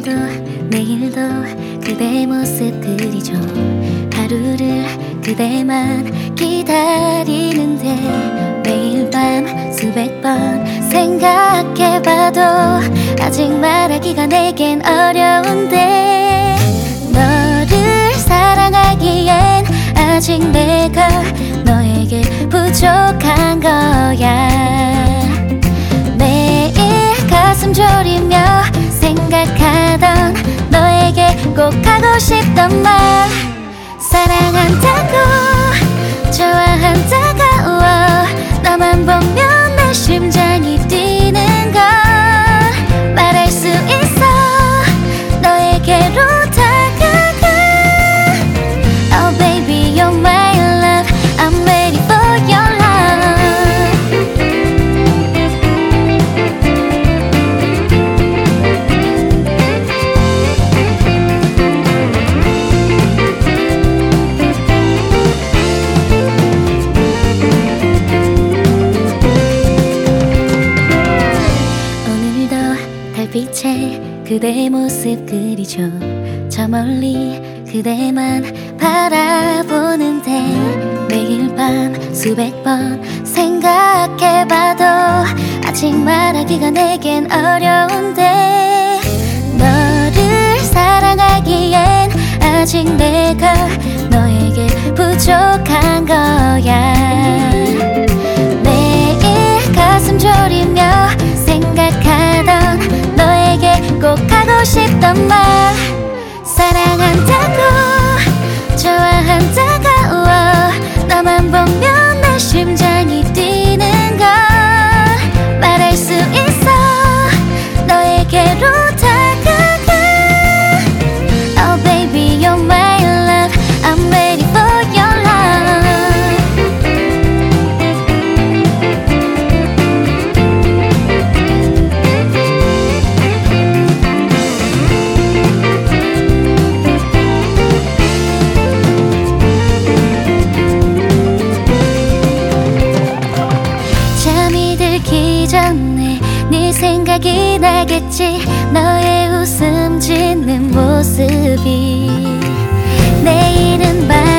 오늘도 내일도 그대 모습 그리죠. 하루를 그대만 기다리는데 매일 밤 수백 번 생각해봐도 아직 말하기가 내겐 어려운데 너를 사랑하기엔 아직 내가 너에게 부족한 거야. 매일 가슴 졸이며 생각하던 너에게 꼭 하고 싶던 말, 사랑한다고 좋아한다고 너만 보면 내 심장이 뛰는 걸 말할 수 있어. 너에게로 다가가. Oh baby you're my love, I'm ready for your 빛에 그대의 모습 그리죠. 저 멀리 그대만 바라보는데 매일 밤 수백 번 생각해봐도 아직 말하기가 내겐 어려운데 너를 사랑하기엔 아직 내가 너에게 부족한 거야. 매일 가슴 졸이며 생각하던 너에게 꼭 하고 싶던 말, 사랑한다고 좋아한다고 너만 보면 내 심장이 뛰는 걸 말할 수 있어. 너에게로 다가가. Oh baby you're my love, I'm ready for your 전에 네 생각이 나겠지. 너의 웃음 짓는 모습이 내일은